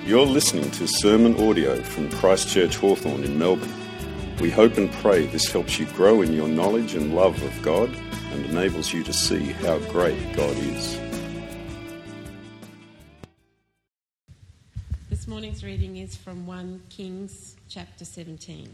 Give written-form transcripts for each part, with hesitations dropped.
You're listening to sermon audio from Christchurch Hawthorn in Melbourne. We hope and pray this helps you grow in your knowledge and love of God and enables you to see how great God is. This morning's reading is from 1 Kings chapter 17.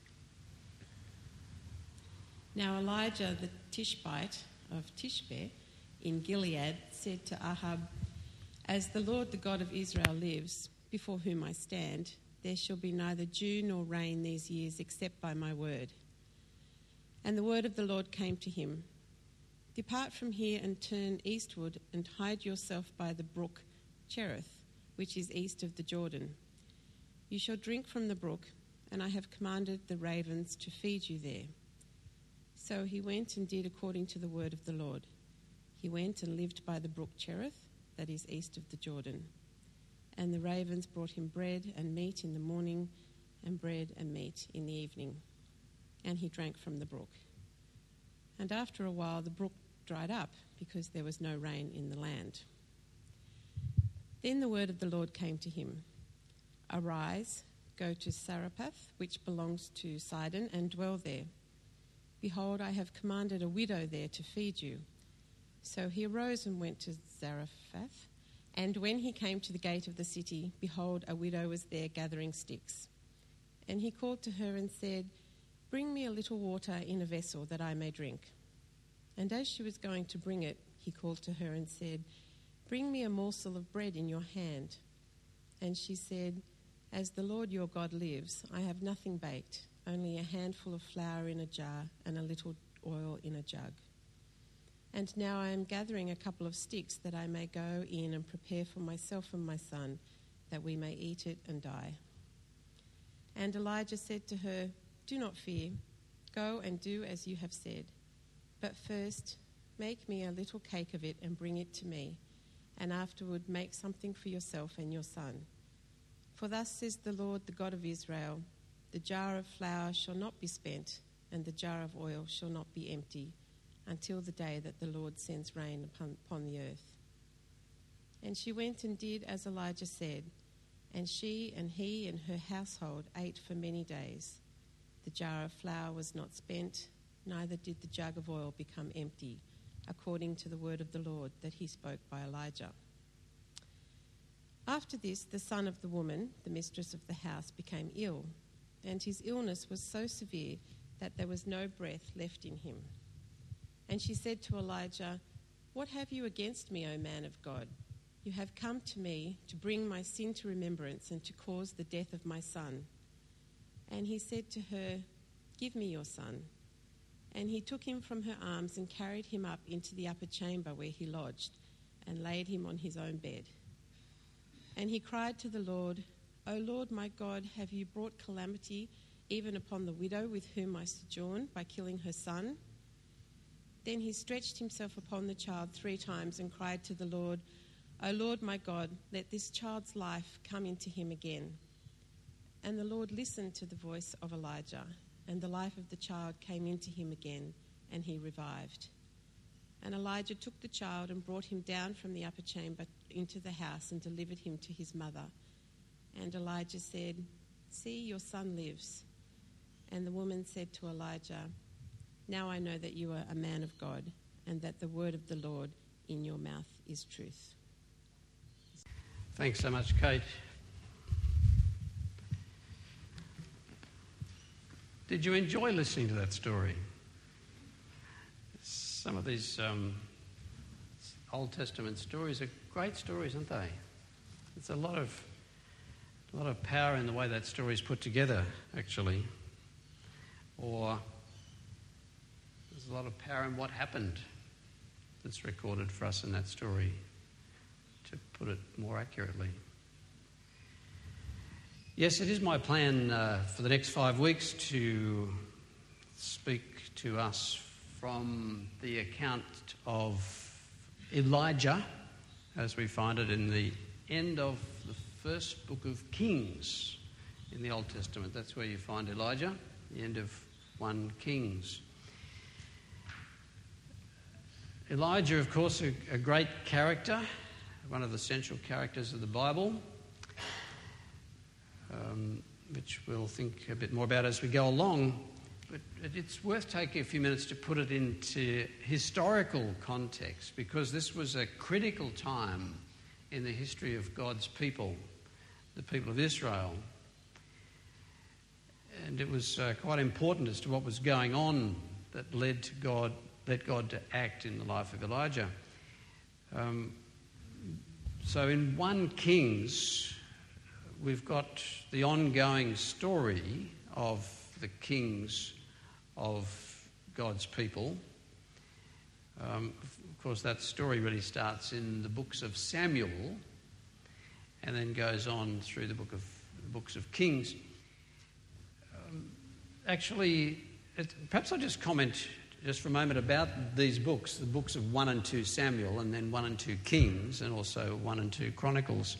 Now Elijah the Tishbite of Tishbe in Gilead said to Ahab, "As the Lord the God of Israel lives, before whom I stand, there shall be neither dew nor rain these years except by my word." And the word of the Lord came to him, "Depart from here and turn eastward and hide yourself by the brook Cherith, which is east of the Jordan. You shall drink from the brook, and I have commanded the ravens to feed you there." So he went and did according to the word of the Lord. He went and lived by the brook Cherith, that is east of the Jordan. And the ravens brought him bread and meat in the morning, and bread and meat in the evening. And he drank from the brook. And after a while the brook dried up, because there was no rain in the land. Then the word of the Lord came to him, "Arise, go to Zarephath, which belongs to Sidon, and dwell there. Behold, I have commanded a widow there to feed you." So he arose and went to Zarephath. And when he came to the gate of the city, behold, a widow was there gathering sticks. And he called to her and said, "Bring me a little water in a vessel that I may drink." And as she was going to bring it, he called to her and said, "Bring me a morsel of bread in your hand." And she said, "As the Lord your God lives, I have nothing baked, only a handful of flour in a jar and a little oil in a jug. And now I am gathering a couple of sticks that I may go in and prepare for myself and my son, that we may eat it and die." And Elijah said to her, "Do not fear. Go and do as you have said. But first, make me a little cake of it and bring it to me, and afterward make something for yourself and your son. For thus says the Lord, the God of Israel, the jar of flour shall not be spent, and the jar of oil shall not be empty, until the day that the Lord sends rain upon the earth." And she went and did as Elijah said, and she and he and her household ate for many days. The jar of flour was not spent, neither did the jug of oil become empty, according to the word of the Lord that he spoke by Elijah. After this, the son of the woman, the mistress of the house, became ill, and his illness was so severe that there was no breath left in him. And she said to Elijah, "What have you against me, O man of God? You have come to me to bring my sin to remembrance and to cause the death of my son." And he said to her, "Give me your son." And he took him from her arms and carried him up into the upper chamber where he lodged, and laid him on his own bed. And he cried to the Lord, "O Lord my God, have you brought calamity even upon the widow with whom I sojourn by killing her son?" Then he stretched himself upon the child 3 times and cried to the Lord, "O Lord my God, let this child's life come into him again." And the Lord listened to the voice of Elijah, and the life of the child came into him again, and he revived. And Elijah took the child and brought him down from the upper chamber into the house and delivered him to his mother. And Elijah said, "See, your son lives." And the woman said to Elijah, "Now I know that you are a man of God, and that the word of the Lord in your mouth is truth." Thanks so much, Kate. Did you enjoy listening to that story? Some of these Old Testament stories are great stories, aren't they? There's a lot of power in the way that story is put together, actually. Or there's a lot of power in what happened that's recorded for us in that story, to put it more accurately. Yes, it is my plan for the next 5 weeks to speak to us from the account of Elijah, as we find it in the end of the first book of Kings in the Old Testament. That's where you find Elijah, the end of 1 Kings. Elijah, of course, a great character, one of the central characters of the Bible. which we'll think a bit more about as we go along. But it's worth taking a few minutes to put it into historical context, because this was a critical time in the history of God's people, the people of Israel. And it was quite important as to what was going on that led God to act in the life of Elijah. So in 1 Kings, we've got the ongoing story of the kings of God's people. Of course, that story really starts in the books of Samuel and then goes on through the books of Kings. Perhaps I'll just comment just for a moment about these books, the books of 1 and 2 Samuel, and then 1 and 2 Kings, and also 1 and 2 Chronicles.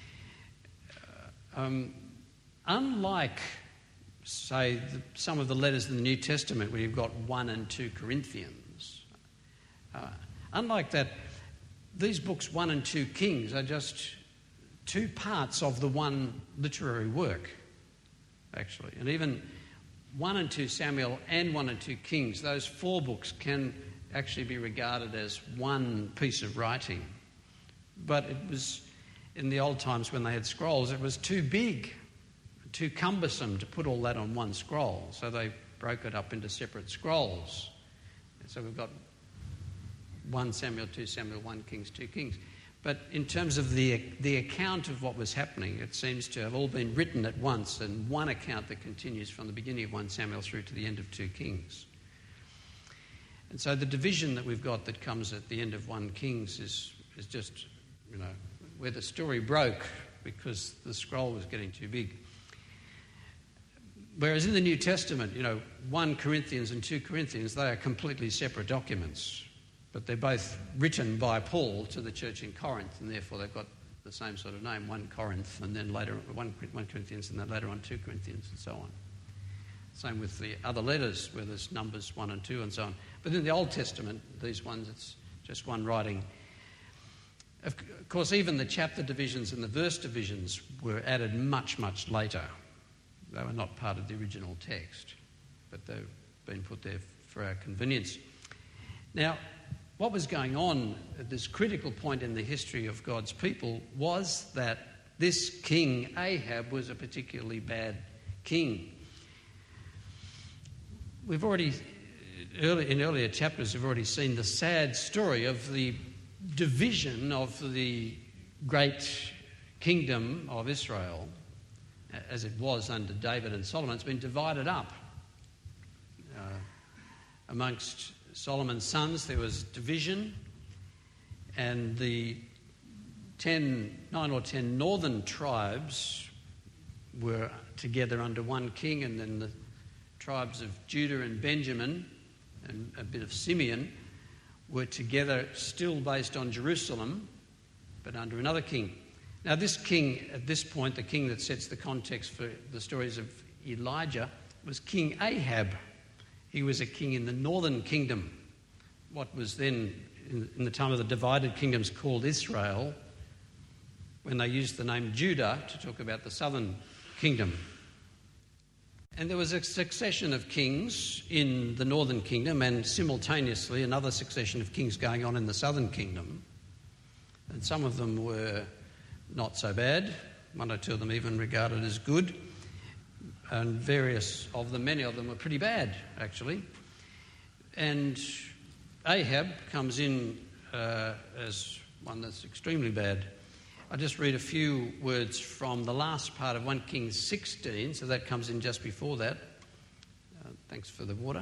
Unlike, say, some of the letters in the New Testament where you've got 1 and 2 Corinthians, unlike that, these books 1 and 2 Kings are just two parts of the one literary work, actually. And even 1 and 2 Samuel and 1 and 2 Kings, those 4 books can actually be regarded as one piece of writing. But it was, in the old times when they had scrolls, it was too big, too cumbersome to put all that on one scroll. So they broke it up into separate scrolls. And so we've got 1 Samuel, 2 Samuel, 1 Kings, 2 Kings. But in terms of the account of what was happening, it seems to have all been written at once, and one account that continues from the beginning of 1 Samuel through to the end of 2 Kings. And so the division that we've got that comes at the end of 1 Kings is just, where the story broke because the scroll was getting too big. Whereas in the New Testament, 1 Corinthians and 2 Corinthians, they are completely separate documents. But they're both written by Paul to the church in Corinth, and therefore they've got the same sort of name, 1 Corinth, and then later 1 Corinthians, and then later on 2 Corinthians, and so on. Same with the other letters, where there's Numbers 1 and 2, and so on. But in the Old Testament, these ones, it's just one writing. Of course, even the chapter divisions and the verse divisions were added much, much later. They were not part of the original text, but they've been put there for our convenience. Now, what was going on at this critical point in the history of God's people was that this king, Ahab, was a particularly bad king. We've already, in earlier chapters, we've already seen the sad story of the division of the great kingdom of Israel, as it was under David and Solomon. It's been divided up amongst Solomon's sons. There was division, and the 9 or 10 northern tribes were together under one king, and then the tribes of Judah and Benjamin and a bit of Simeon were together, still based on Jerusalem, but under another king. Now this king, at this point, the king that sets the context for the stories of Elijah, was King Ahab. He was a king in the northern kingdom, what was then, in the time of the divided kingdoms, called Israel, when they used the name Judah to talk about the southern kingdom. And there was a succession of kings in the northern kingdom, and simultaneously another succession of kings going on in the southern kingdom. And some of them were not so bad, 1 or 2 of them even regarded as good, and many of them were pretty bad, actually. And Ahab comes in as one that's extremely bad. I'll just read a few words from the last part of 1 Kings 16, so that comes in just before that. Thanks for the water.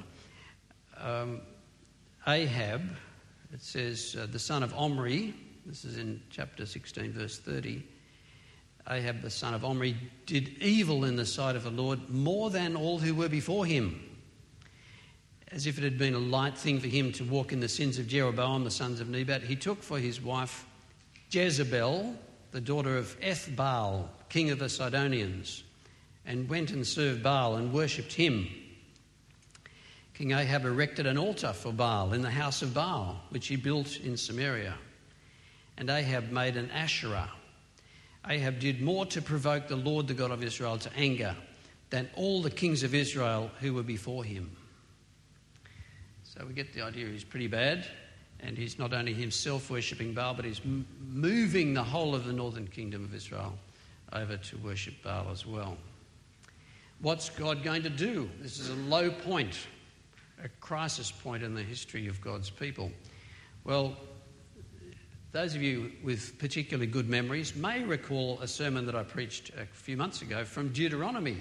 Ahab, it says, the son of Omri, this is in chapter 16, verse 30, Ahab, the son of Omri, did evil in the sight of the Lord more than all who were before him, as if it had been a light thing for him to walk in the sins of Jeroboam, the sons of Nebat. He took for his wife Jezebel, the daughter of Ethbaal, king of the Sidonians, and went and served Baal and worshipped him. King Ahab erected an altar for Baal in the house of Baal, which he built in Samaria. And Ahab made an Asherah. Ahab did more to provoke the Lord, the God of Israel, to anger than all the kings of Israel who were before him. So we get the idea he's pretty bad, and he's not only himself worshipping Baal, but he's moving the whole of the northern kingdom of Israel over to worship Baal as well. What's God going to do? This is a low point, a crisis point in the history of God's people. Well, those of you with particularly good memories may recall a sermon that I preached a few months ago from Deuteronomy,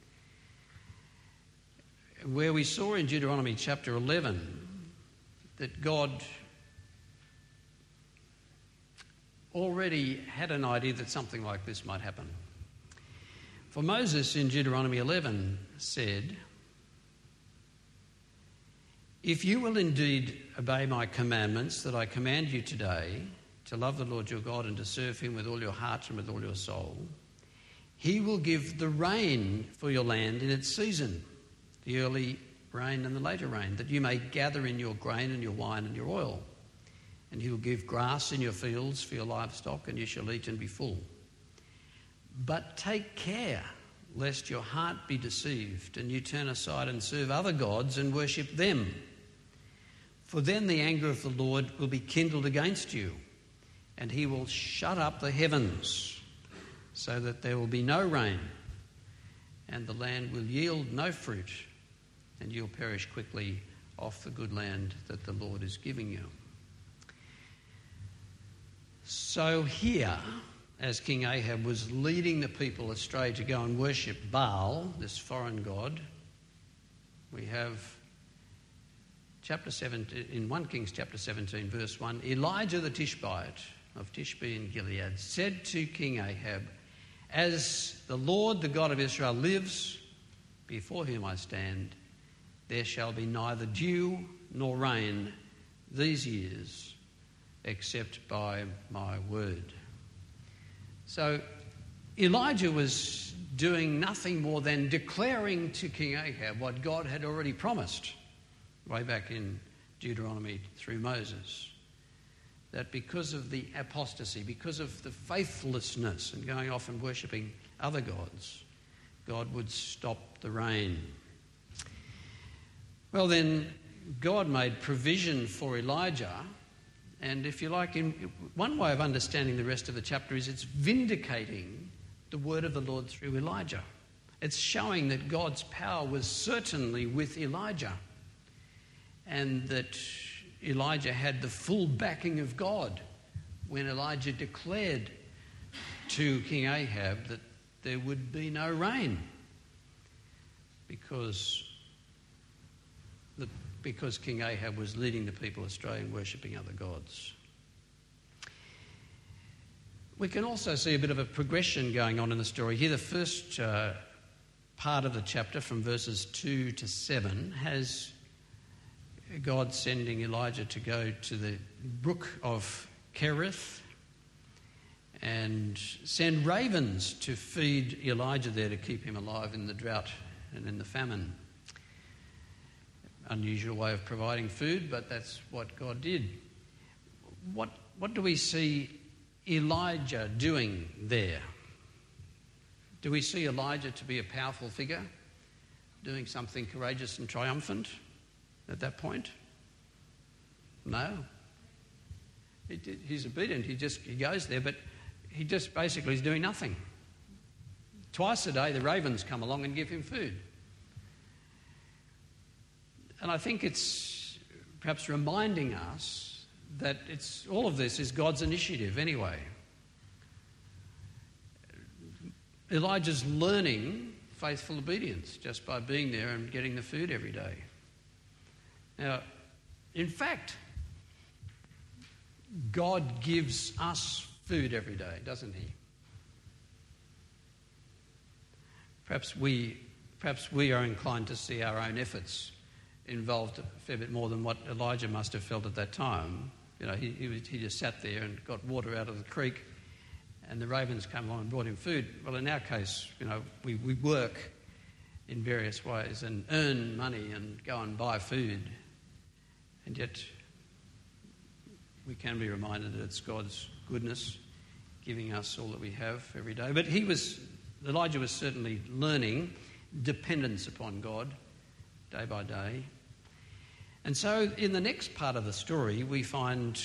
where we saw in Deuteronomy chapter 11 that God already had an idea that something like this might happen. For Moses in Deuteronomy 11 said, "If you will indeed obey my commandments that I command you today, to love the Lord your God and to serve him with all your heart and with all your soul, he will give the rain for your land in its season, the early rain and the later rain, that you may gather in your grain and your wine and your oil. And he will give grass in your fields for your livestock, and you shall eat and be full. But take care lest your heart be deceived and you turn aside and serve other gods and worship them. For then the anger of the Lord will be kindled against you, and he will shut up the heavens so that there will be no rain, and the land will yield no fruit, and you'll perish quickly off the good land that the Lord is giving you." So here, as King Ahab was leading the people astray to go and worship Baal, this foreign god, we have chapter 7, in 1 Kings chapter 17, verse 1, Elijah the Tishbite of Tishbe in Gilead said to King Ahab, "As the Lord, the God of Israel, lives, before whom I stand, there shall be neither dew nor rain these years, except by my word." So Elijah was doing nothing more than declaring to King Ahab what God had already promised way back in Deuteronomy through Moses, that because of the apostasy, because of the faithlessness and going off and worshipping other gods, God would stop the rain. Well then, God made provision for Elijah, and if you like, one way of understanding the rest of the chapter is it's vindicating the word of the Lord through Elijah. It's showing that God's power was certainly with Elijah, and that Elijah had the full backing of God when Elijah declared to King Ahab that there would be no rain because King Ahab was leading the people astray and worshipping other gods. We can also see a bit of a progression going on in the story here. The first part of the chapter, from verses 2 to 7, has God sending Elijah to go to the brook of Kerith and send ravens to feed Elijah there to keep him alive in the drought and in the famine. Unusual way of providing food, but that's what God did. What do we see Elijah doing there? Do we see Elijah to be a powerful figure, doing something courageous and triumphant at that point? No. He's obedient. He goes there, but he just basically is doing nothing. Twice a day the ravens come along and give him food. And I think it's perhaps reminding us that all of this is God's initiative anyway. Elijah's learning faithful obedience just by being there and getting the food every day. Now, in fact, God gives us food every day, doesn't he? Perhaps we are inclined to see our own efforts involved a fair bit more than what Elijah must have felt at that time. You know, he just sat there and got water out of the creek, and the ravens came along and brought him food. Well, in our case, you know, we work in various ways and earn money and go and buy food, and yet we can be reminded that it's God's goodness giving us all that we have every day. But Elijah was certainly learning dependence upon God day by day. And so in the next part of the story, we find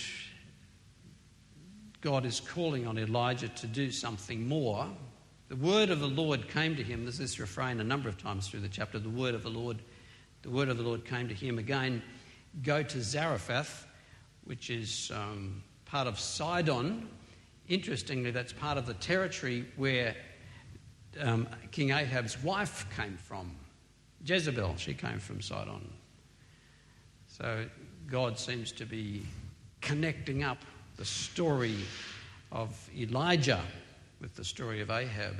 God is calling on Elijah to do something more. The word of the Lord came to him. There's this refrain a number of times through the chapter, the word of the Lord came to him again. Go to Zarephath, which is part of Sidon. Interestingly, that's part of the territory where King Ahab's wife came from. Jezebel, she came from Sidon. So God seems to be connecting up the story of Elijah with the story of Ahab.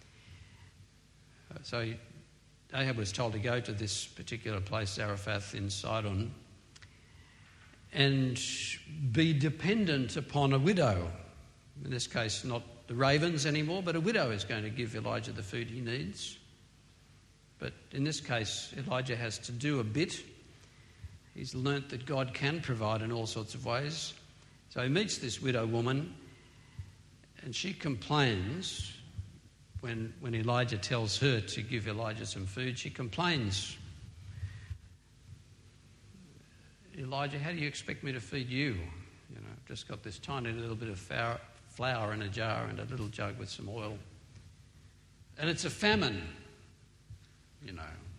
So Ahab was told to go to this particular place, Zarephath in Sidon, and be dependent upon a widow. In this case, not the ravens anymore, but a widow is going to give Elijah the food he needs. But in this case, Elijah has to do a bit. He's learnt that God can provide in all sorts of ways. So he meets this widow woman, and she complains when Elijah tells her to give Elijah some food. She complains, Elijah, how do you expect me to feed you? You know, I've just got this tiny little bit of flour in a jar and a little jug with some oil. And it's a famine, you know.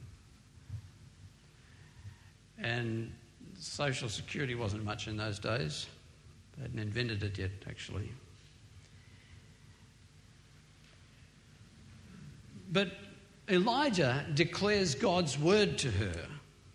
And social security wasn't much in those days. They hadn't invented it yet, actually. But Elijah declares God's word to her.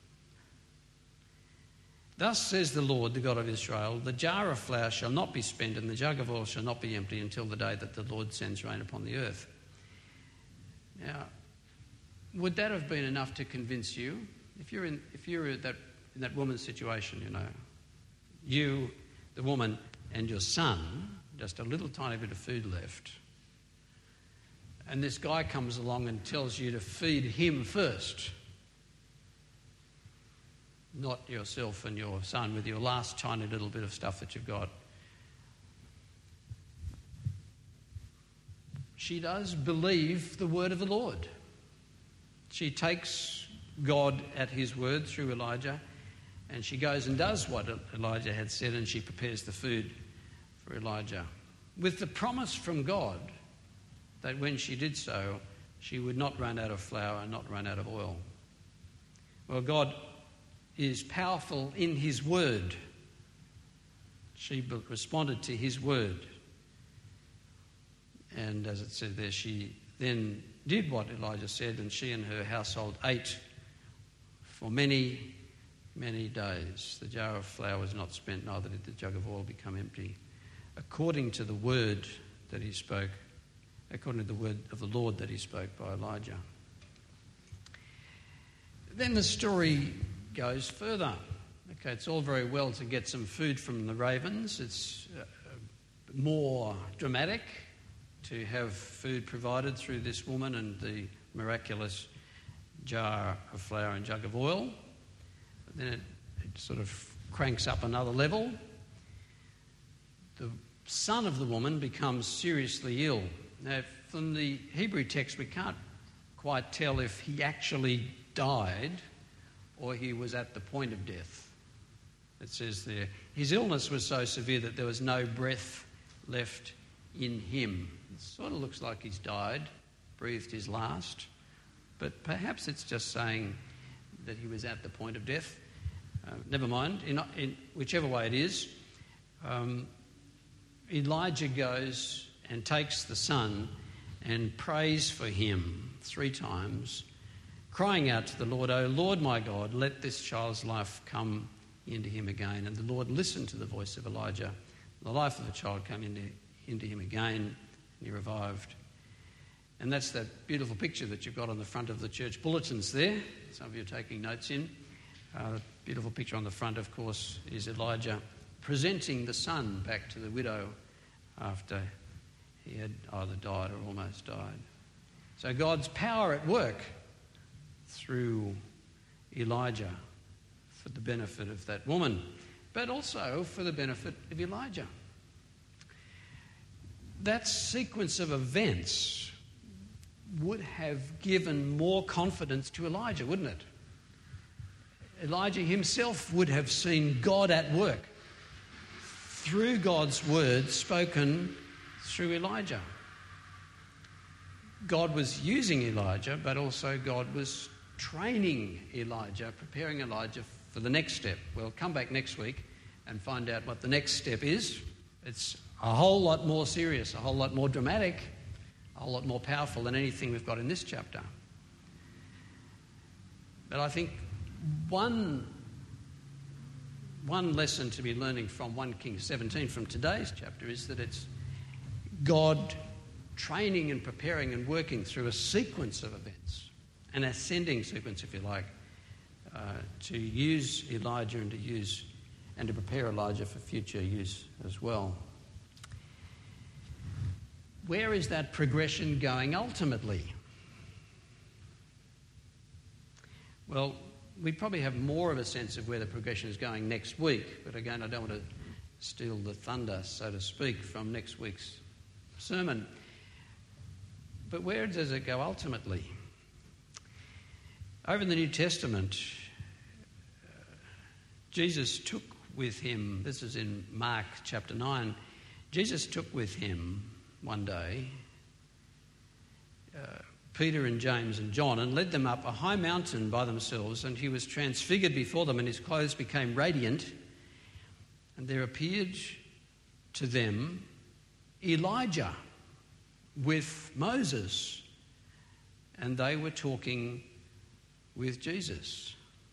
Thus says the Lord, the God of Israel, the jar of flour shall not be spent and the jug of oil shall not be empty until the day that the Lord sends rain upon the earth. Now, would that have been enough to convince you? If you're in that woman's situation, you know, you, the woman, and your son, just a little tiny bit of food left, and this guy comes along and tells you to feed him first, not yourself and your son with your last tiny little bit of stuff that you've got. She does believe the word of the Lord. She takes God at his word through Elijah, and she goes and does what Elijah had said, and she prepares the food for Elijah, with the promise from God that when she did so, she would not run out of flour and not run out of oil. Well, God is powerful in his word. She responded to his word. And as it said there, she then did what Elijah said, and she and her household ate for many, many days. The jar of flour was not spent, neither did the jug of oil become empty, according to the word that he spoke, according to the word of the Lord that he spoke by Elijah. Then the story goes further. Okay, it's all very well to get some food from the ravens. It's more dramatic to have food provided through this woman and the miraculous jar of flour and jug of oil. But then it sort of cranks up another level. The son of the woman becomes seriously ill. Now, from the Hebrew text, we can't quite tell if he actually died or he was at the point of death. It says there, his illness was so severe that there was no breath left in him. It sort of looks like he's died, breathed his last, but perhaps it's just saying that he was at the point of death. Never mind, in whichever way it is, Elijah goes and takes the son and prays for him 3 times, crying out to the Lord, "O Lord my God, let this child's life come into him again." And the Lord listened to the voice of Elijah. The life of the child came into him again, and he revived. And that's that beautiful picture that you've got on the front of the church bulletins there. Some of you are taking notes in. The beautiful picture on the front, of course, is Elijah presenting the son back to the widow after he had either died or almost died. So God's power at work through Elijah for the benefit of that woman, but also for the benefit of Elijah. that sequence of events would have given more confidence to Elijah, wouldn't it? Elijah himself would have seen God at work through God's word spoken through Elijah. God was using Elijah, but also God was training Elijah, preparing Elijah for the next step. We'll come back next week and find out what the next step is. It's a whole lot more serious, a whole lot more dramatic, a whole lot more powerful than anything we've got in this chapter. But I think one lesson to be learning from 1 Kings 17 from today's chapter is that it's God training and preparing and working through a sequence of events, an ascending sequence, if you like, to use Elijah and to prepare Elijah for future use as well. Where is that progression going ultimately? Well, we probably have more of a sense of where the progression is going next week, but again, I don't want to steal the thunder, so to speak, from next week's sermon. But where does it go ultimately? Over in the New Testament, Jesus took with him, this is in Mark chapter 9, Jesus took with him one day Peter and James and John and led them up a high mountain by themselves, and he was transfigured before them and his clothes became radiant, and there appeared to them Elijah with Moses, and they were talking with Jesus.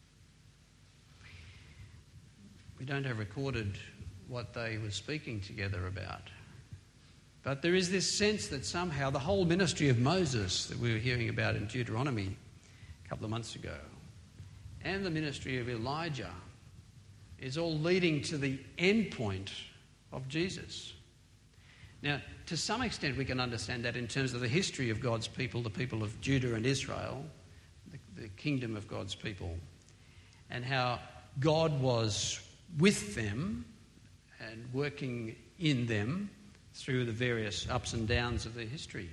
We don't have recorded what they were speaking together about. But there is this sense that somehow the whole ministry of Moses that we were hearing about in Deuteronomy a couple of months ago and the ministry of Elijah is all leading to the end point of Jesus. Now, to some extent we can understand that in terms of the history of God's people, the people of Judah and Israel, the kingdom of God's people, and how God was with them and working in them through the various ups and downs of their history.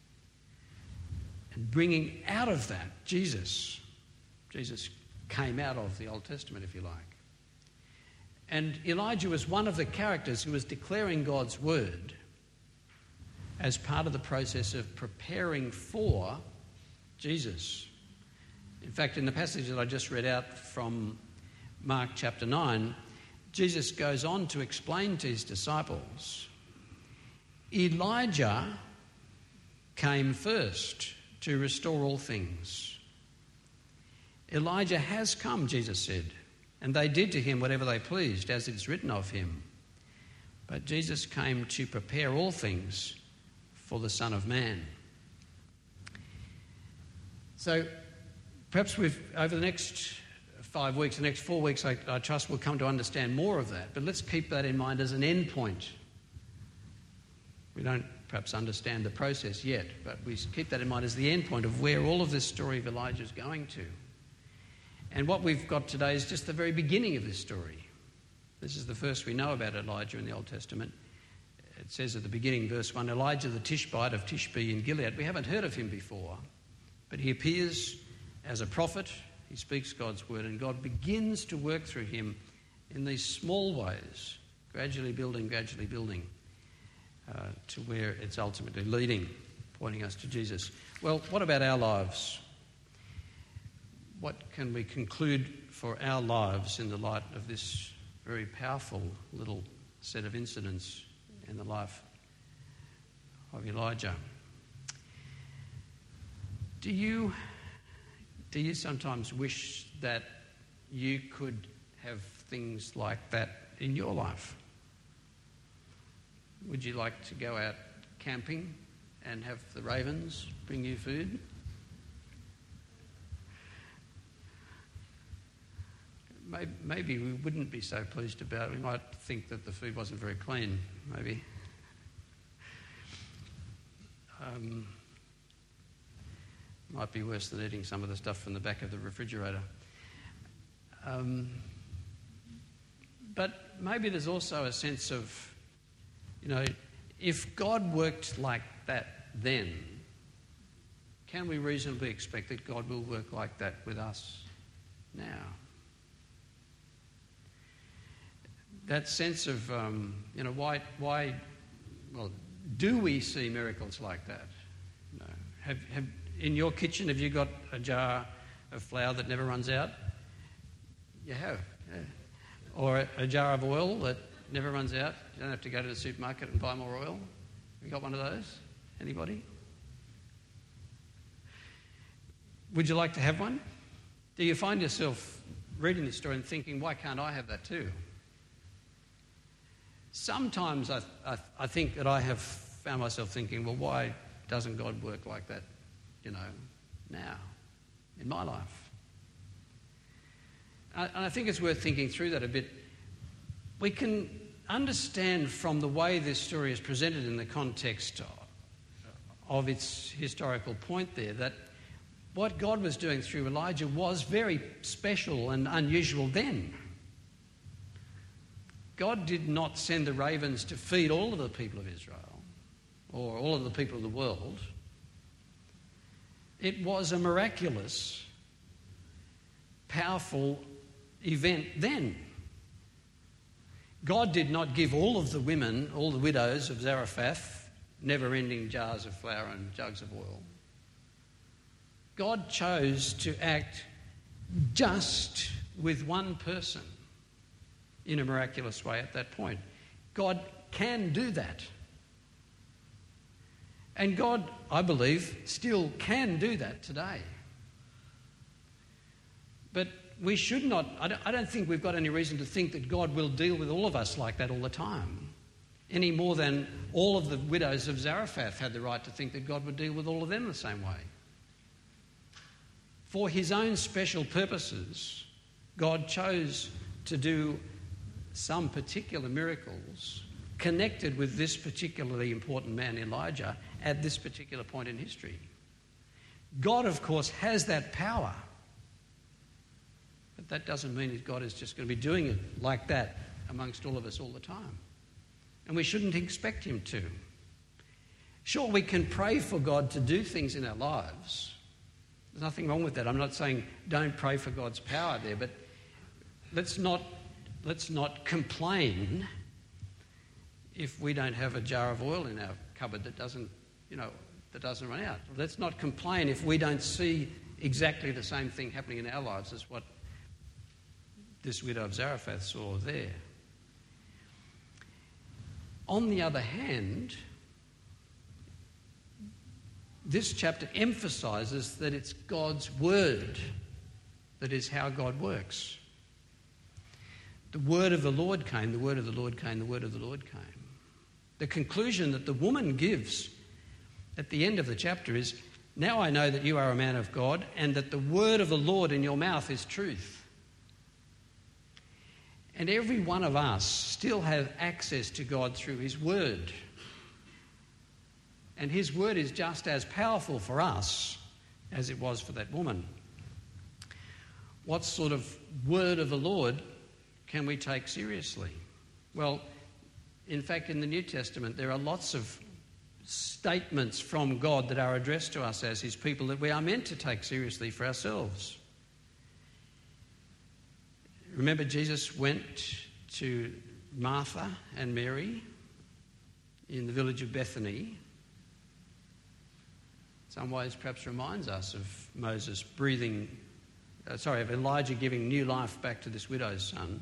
And bringing out of that Jesus came out of the Old Testament, if you like. And Elijah was one of the characters who was declaring God's word as part of the process of preparing for Jesus. In fact, in the passage that I just read out from Mark chapter 9, Jesus goes on to explain to his disciples, Elijah came first to restore all things. Elijah has come, Jesus said, and they did to him whatever they pleased, as it is written of him. But Jesus came to prepare all things for the Son of Man. So perhaps over the next 5 weeks, the next 4 weeks, I trust we'll come to understand more of that. But let's keep that in mind as an end point. We don't perhaps understand the process yet, but we keep that in mind as the end point of where all of this story of Elijah is going to. And what we've got today is just the very beginning of this story. This is the first we know about Elijah in the Old Testament. It says at the beginning, verse 1, Elijah the Tishbite of Tishbe in Gilead. We haven't heard of him before, but he appears as a prophet. He speaks God's word, and God begins to work through him in these small ways, gradually building to where it's ultimately leading, pointing us to Jesus. Well, what about our lives? What can we conclude for our lives in the light of this very powerful little set of incidents in the life of Elijah? Do you sometimes wish that you could have things like that in your life? Would you like to go out camping and have the ravens bring you food? Maybe we wouldn't be so pleased about it. We might think that the food wasn't very clean, maybe. Might be worse than eating some of the stuff from the back of the refrigerator. But maybe there's also a sense of, if God worked like that then, can we reasonably expect that God will work like that with us now? That sense of, why, do we see miracles like that? No. Have in your kitchen, have you got a jar of flour that never runs out? You have. Yeah. Or a jar of oil that never runs out. You don't have to go to the supermarket and buy more oil. Have you got one of those? Anybody? Would you like to have one? Do you find yourself reading this story and thinking, why can't I have that too? Sometimes I think that I have found myself thinking, well, why doesn't God work like that, now, in my life? And I think it's worth thinking through that a bit. We can understand from the way this story is presented in the context of its historical point there that what God was doing through Elijah was very special and unusual then. God did not send the ravens to feed all of the people of Israel or all of the people of the world. It was a miraculous, powerful event then. God did not give all of the women, all the widows of Zarephath, never-ending jars of flour and jugs of oil. God chose to act just with one person in a miraculous way at that point. God can do that. And God, I believe, still can do that today. But we should not, I don't think we've got any reason to think that God will deal with all of us like that all the time, any more than all of the widows of Zarephath had the right to think that God would deal with all of them the same way. For his own special purposes, God chose to do some particular miracles connected with this particularly important man, Elijah, at this particular point in history. God, of course, has that power. But that doesn't mean that God is just going to be doing it like that amongst all of us all the time. And we shouldn't expect him to. Sure, we can pray for God to do things in our lives. There's nothing wrong with that. I'm not saying don't pray for God's power there, but let's not complain if we don't have a jar of oil in our cupboard that doesn't run out. Let's not complain if we don't see exactly the same thing happening in our lives as what this widow of Zarephath saw there. On the other hand, this chapter emphasises that it's God's word that is how God works. The word of the Lord came, the word of the Lord came, the word of the Lord came. The conclusion that the woman gives at the end of the chapter is, now I know that you are a man of God and that the word of the Lord in your mouth is truth. And every one of us still have access to God through his word. And his word is just as powerful for us as it was for that woman. What sort of word of the Lord can we take seriously? Well, in fact, in the New Testament, there are lots of statements from God that are addressed to us as his people that we are meant to take seriously for ourselves. Remember, Jesus went to Martha and Mary in the village of Bethany. In some ways, perhaps reminds us of Moses of Elijah giving new life back to this widow's son.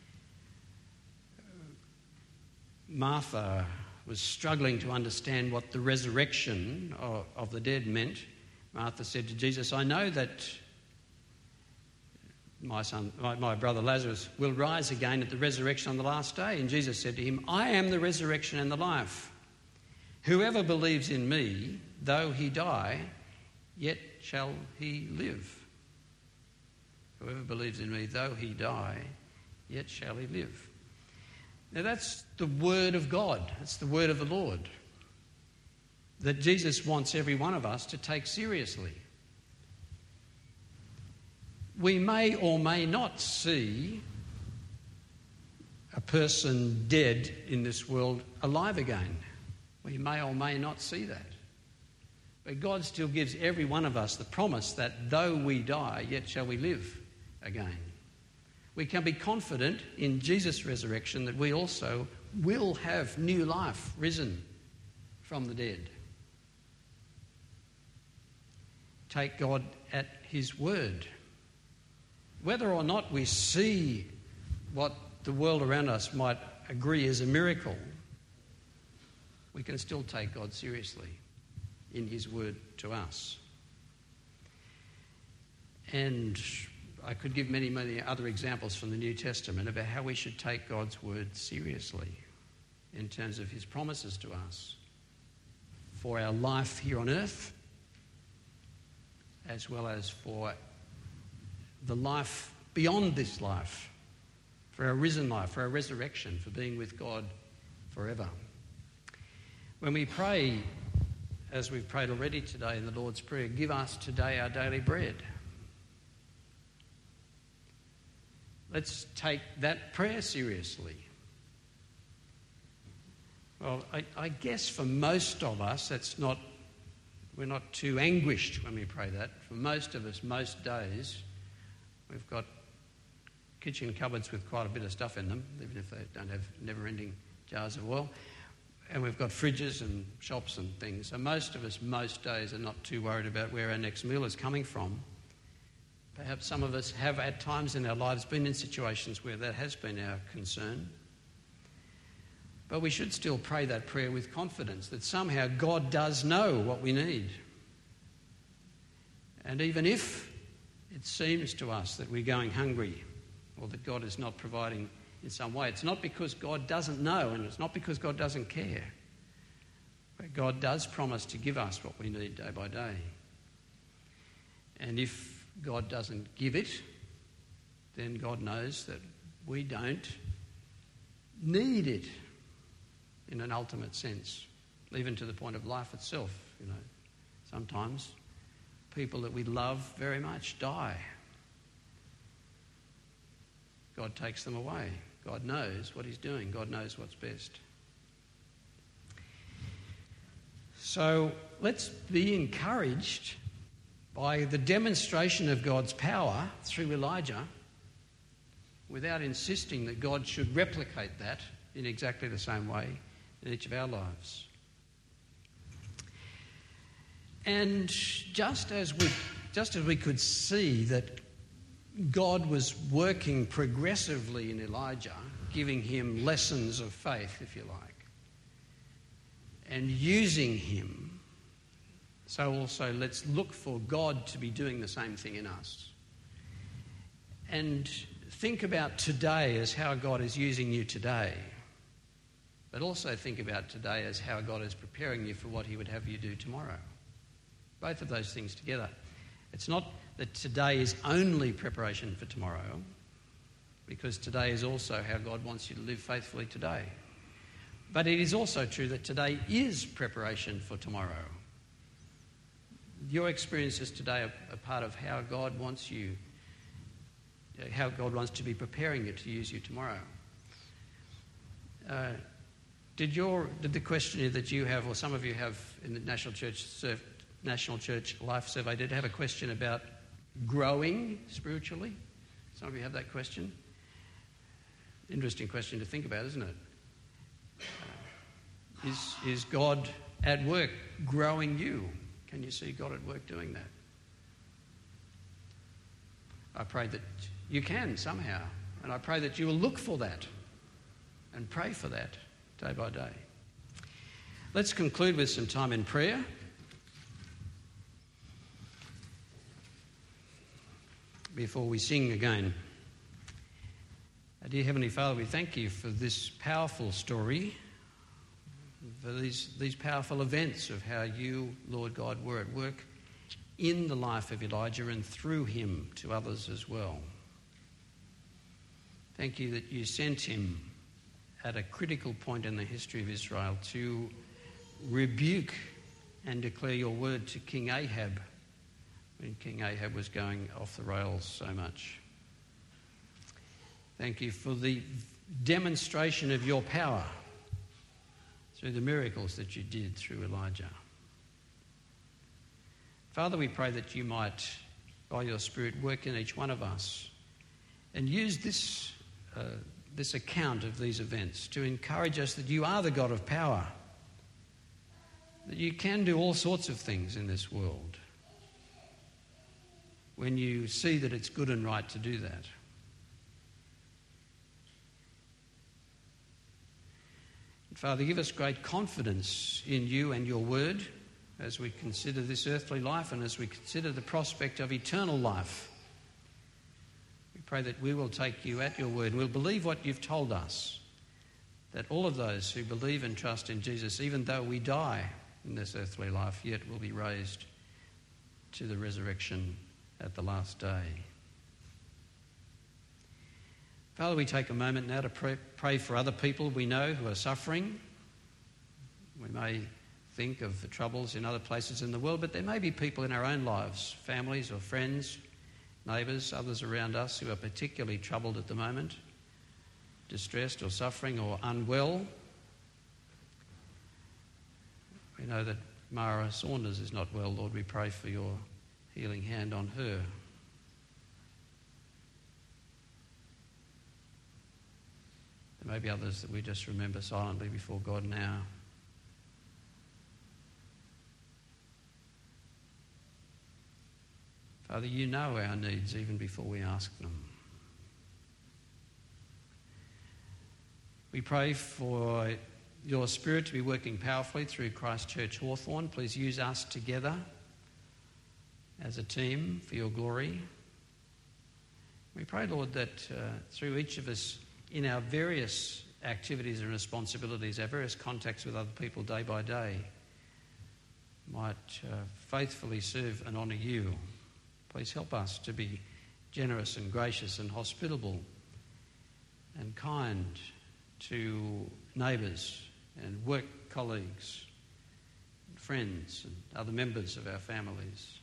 Martha was struggling to understand what the resurrection of the dead meant. Martha said to Jesus, I know that my brother Lazarus will rise again at the resurrection on the last day. And Jesus said to him, I am the resurrection and the life. Whoever believes in me, though he die, yet shall he live. Whoever believes in me, though he die, yet shall he live. Now that's the word of God. That's the word of the Lord that Jesus wants every one of us to take seriously. We may or may not see a person dead in this world alive again. We may or may not see that. But God still gives every one of us the promise that though we die, yet shall we live again. We can be confident in Jesus' resurrection that we also will have new life risen from the dead. Take God at his word. Whether or not we see what the world around us might agree is a miracle, we can still take God seriously in his word to us. And I could give many, many other examples from the New Testament about how we should take God's word seriously in terms of his promises to us for our life here on earth, as well as for the life beyond this life, for our risen life, for our resurrection, for being with God forever. When we pray, as we've prayed already today in the Lord's Prayer, give us today our daily bread. Let's take that prayer seriously. Well, I guess for most of us, we're not too anguished when we pray that. For most of us, most days, we've got kitchen cupboards with quite a bit of stuff in them, even if they don't have never-ending jars of oil. And we've got fridges and shops and things. So most of us, most days, are not too worried about where our next meal is coming from. Perhaps some of us have at times in our lives been in situations where that has been our concern. But we should still pray that prayer with confidence that somehow God does know what we need. And even if it seems to us that we're going hungry or that God is not providing in some way, it's not because God doesn't know and it's not because God doesn't care. But God does promise to give us what we need day by day. And if God doesn't give it, then God knows that we don't need it in an ultimate sense, even to the point of life itself. Sometimes people that we love very much die. God takes them away. God knows what he's doing. God knows what's best. So let's be encouraged by the demonstration of God's power through Elijah without insisting that God should replicate that in exactly the same way in each of our lives. And just as we could see that God was working progressively in Elijah, giving him lessons of faith, if you like, and using him, so also let's look for God to be doing the same thing in us. And think about today as how God is using you today, but also think about today as how God is preparing you for what he would have you do tomorrow. Both of those things together. It's not that today is only preparation for tomorrow, because today is also how God wants you to live faithfully today. But it is also true that today is preparation for tomorrow. Your experiences today are part of how God wants you, how God wants to be preparing you to use you tomorrow. Did the questionnaire that you have, or some of you have in the National Church Life Survey, did have a question about growing spiritually? Some of you have that question. Interesting question to think about, isn't it? Is God at work growing you? Can you see God at work doing that? I pray that you can somehow, and I pray that you will look for that and pray for that day by day. Let's conclude with some time in prayer. Before we sing again. Dear Heavenly Father, we thank you for this powerful story, for these powerful events of how you, Lord God, were at work in the life of Elijah and through him to others as well. Thank you that you sent him at a critical point in the history of Israel to rebuke and declare your word to King Ahab when King Ahab was going off the rails so much. Thank you for the demonstration of your power through the miracles that you did through Elijah. Father, we pray that you might, by your Spirit, work in each one of us and use this account of these events to encourage us that you are the God of power, that you can do all sorts of things in this world when you see that it's good and right to do that. And Father, give us great confidence in you and your word as we consider this earthly life and as we consider the prospect of eternal life. We pray that we will take you at your word and we'll believe what you've told us, that all of those who believe and trust in Jesus, even though we die in this earthly life, yet will be raised to the resurrection at the last day. Father, we take a moment now to pray for other people we know who are suffering. We may think of the troubles in other places in the world, but there may be people in our own lives, families or friends, neighbours, others around us who are particularly troubled at the moment, distressed or suffering or unwell. We know that Mara Saunders is not well. Lord, we pray for your healing hand on her. There may be others that we just remember silently before God now. Father, you know our needs even before we ask them. We pray for your Spirit to be working powerfully through Christ Church Hawthorn. Please use us together as a team for your glory. We pray, Lord, that through each of us in our various activities and responsibilities, our various contacts with other people day by day, might faithfully serve and honour you. Please help us to be generous and gracious and hospitable and kind to neighbours and work colleagues, friends and other members of our families.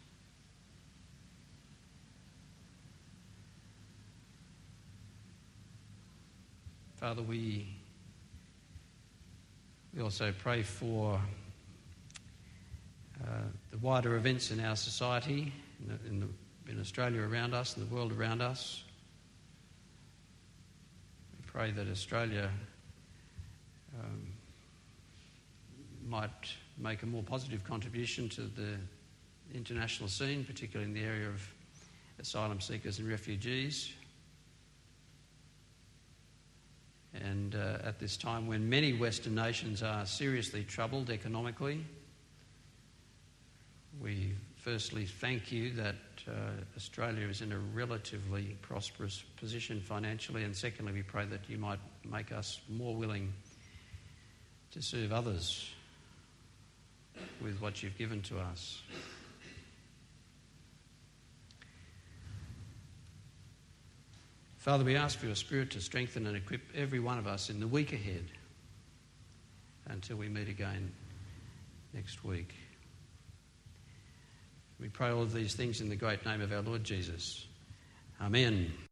Father, we also pray for the wider events in our society, in Australia around us, in the world around us. We pray that Australia might make a more positive contribution to the international scene, particularly in the area of asylum seekers and refugees. And at this time when many Western nations are seriously troubled economically, we firstly thank you that Australia is in a relatively prosperous position financially, and secondly we pray that you might make us more willing to serve others with what you've given to us. Father, we ask for your Spirit to strengthen and equip every one of us in the week ahead until we meet again next week. We pray all of these things in the great name of our Lord Jesus. Amen.